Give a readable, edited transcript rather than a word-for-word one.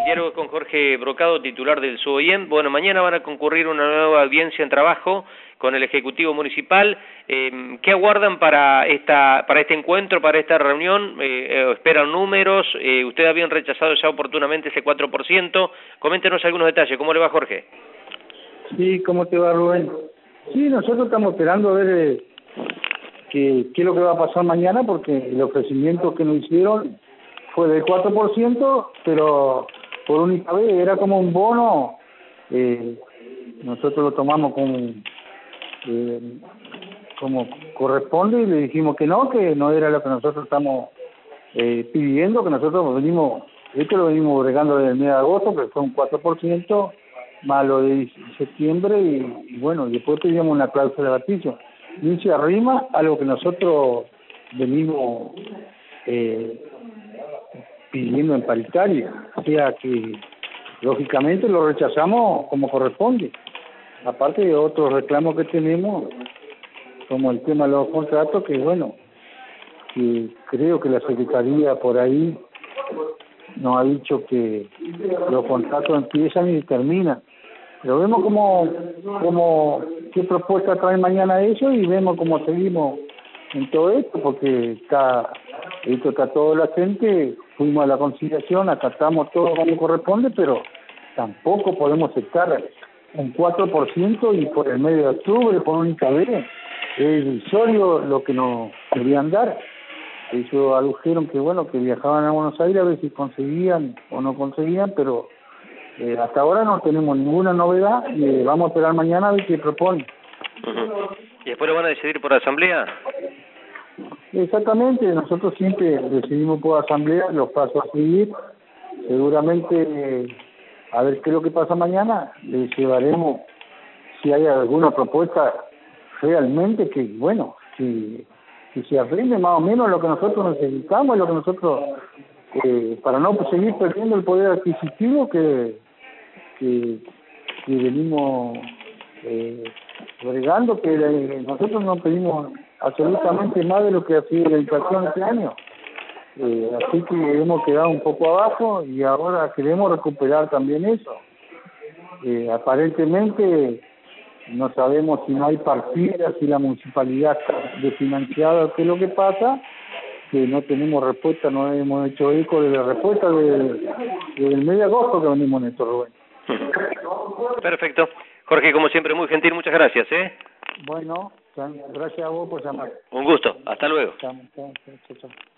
diálogo con Jorge Brocado, titular del SUOIEM. Bueno, mañana van a concurrir una nueva audiencia en trabajo con el Ejecutivo Municipal. ¿Qué aguardan para este encuentro, para esta reunión? ¿Esperan números? ¿Ustedes habían rechazado ya oportunamente ese 4%? Coméntenos algunos detalles. ¿Cómo le va, Jorge? Sí, ¿cómo te va, Rubén? Sí, nosotros estamos esperando a ver qué es lo que va a pasar mañana, porque el ofrecimiento que nos hicieron fue del 4%, pero por única vez era como un bono. Nosotros lo tomamos como corresponde y le dijimos que no era lo que nosotros estamos pidiendo, que nosotros venimos, esto lo venimos bregando desde el mes de agosto, que fue un 4%, más lo de septiembre, y bueno, después pedíamos una cláusula de gatillo. Y se arrima a lo que nosotros venimos pidiendo en paritaria, o sea que lógicamente lo rechazamos como corresponde. Aparte de otros reclamos que tenemos, como el tema de los contratos, que bueno, que creo que la Secretaría por ahí nos ha dicho que los contratos empiezan y terminan. Pero vemos qué propuesta trae mañana ellos y vemos cómo seguimos en todo esto, porque esto está todo la gente, fuimos a la conciliación, acatamos todo como corresponde, pero tampoco podemos aceptar un 4% y por el mes de octubre, por única vez, es irrisorio lo que nos querían dar. Ellos adujeron que bueno, que viajaban a Buenos Aires a ver si conseguían o no conseguían, pero hasta ahora no tenemos ninguna novedad y vamos a esperar mañana a ver qué propone. ¿Y después lo van a decidir por asamblea? Exactamente, nosotros siempre decidimos por asamblea los pasos a seguir. Seguramente, a ver qué es lo que pasa mañana, le llevaremos, si hay alguna propuesta realmente que, bueno, que se arregle más o menos lo que nosotros necesitamos, lo que nosotros, para no seguir perdiendo el poder adquisitivo que venimos bregando, que nosotros no pedimos absolutamente más de lo que ha sido la inflación este año. Así que hemos quedado un poco abajo y ahora queremos recuperar también eso. Aparentemente no sabemos si no hay partidas, si la municipalidad está desfinanciada, qué es lo que pasa, que no tenemos respuesta, no hemos hecho eco de la respuesta del mes de agosto que venimos en esto, Rubén. Perfecto. Jorge, como siempre, muy gentil, muchas gracias, Bueno, gracias a vos por llamar. Un gusto, hasta luego. Chao.